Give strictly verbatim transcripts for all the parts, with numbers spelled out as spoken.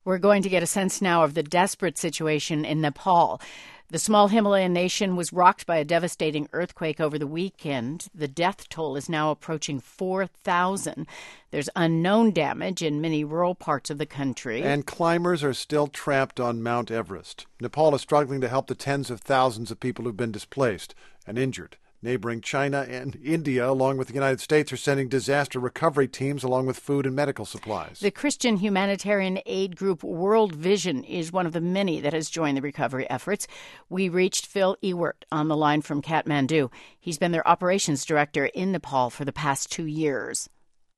We're going to get a sense now of the desperate situation in Nepal. The small Himalayan nation was rocked by a devastating earthquake over the weekend. The death toll is now approaching four thousand. There's unknown damage in many rural parts of the country. And climbers are still trapped on Mount Everest. Nepal is struggling to help the tens of thousands of people who've been displaced and injured. Neighboring China and India, along with the United States, are sending disaster recovery teams along with food and medical supplies. The Christian humanitarian aid group World Vision is one of the many that has joined the recovery efforts. We reached Phil Ewert on the line from Kathmandu. He's been their operations director in Nepal for the past two years.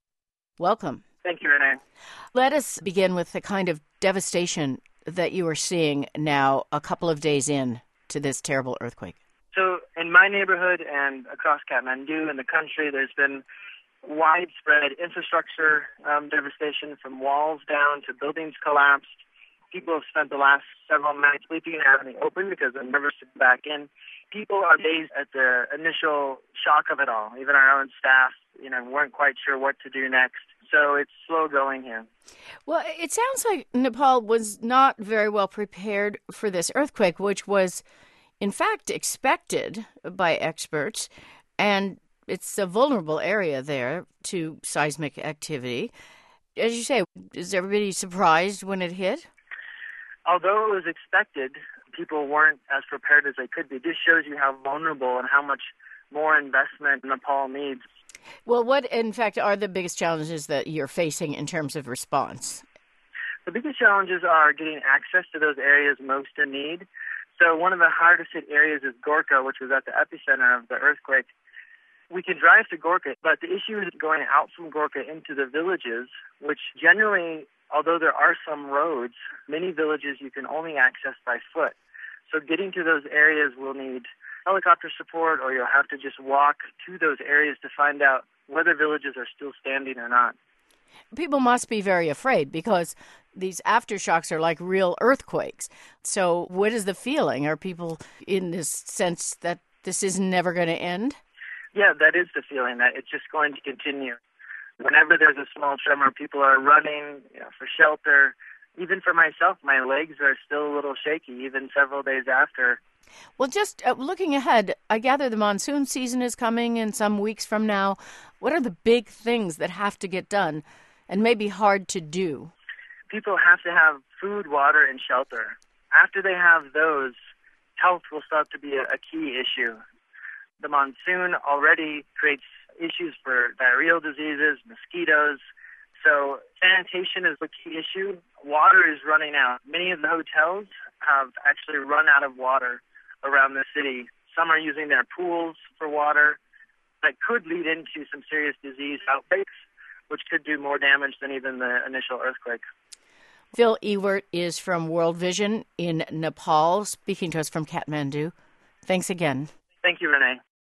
Welcome. Thank you, Renee. Let us begin with the kind of devastation that you are seeing now a couple of days in to this terrible earthquake. So in my neighborhood and across Kathmandu and the country, there's been widespread infrastructure um, devastation, from walls down to buildings collapsed. People have spent the last several nights sleeping out in the open because they're nervous to go back in. People are dazed at the initial shock of it all. Even our own staff, you know, weren't quite sure what to do next. So it's slow going here. Well, it sounds like Nepal was not very well prepared for this earthquake, which was in fact expected by experts, and it's a vulnerable area there to seismic activity. As you say, is everybody surprised when it hit? Although it was expected, people weren't as prepared as they could be. This shows you how vulnerable and how much more investment Nepal needs. Well, what, in fact, are the biggest challenges that you're facing in terms of response? The biggest challenges are getting access to those areas most in need. So one of the hardest hit areas is Gorkha, which was at the epicenter of the earthquake. We can drive to Gorkha, but the issue is going out from Gorkha into the villages, which generally, although there are some roads, many villages you can only access by foot. So getting to those areas will need helicopter support, or you'll have to just walk to those areas to find out whether villages are still standing or not. People must be very afraid because these aftershocks are like real earthquakes. So what is the feeling? Are people in this sense that this is never going to end? Yeah, that is the feeling, that it's just going to continue. Whenever there's a small tremor, people are running, you know, for shelter. Even for myself, my legs are still a little shaky, even several days after. Well, just uh, looking ahead, I gather the monsoon season is coming in some weeks from now. What are the big things that have to get done and may be hard to do? People have to have food, water, and shelter. After they have those, health will start to be a, a key issue. The monsoon already creates issues for diarrheal diseases, mosquitoes. So sanitation is the key issue. Water is running out. Many of the hotels have actually run out of water around the city. Some are using their pools for water. That could lead into some serious disease outbreaks, which could do more damage than even the initial earthquake. Phil Ewert is from World Vision in Nepal, speaking to us from Kathmandu. Thanks again. Thank you, Renee.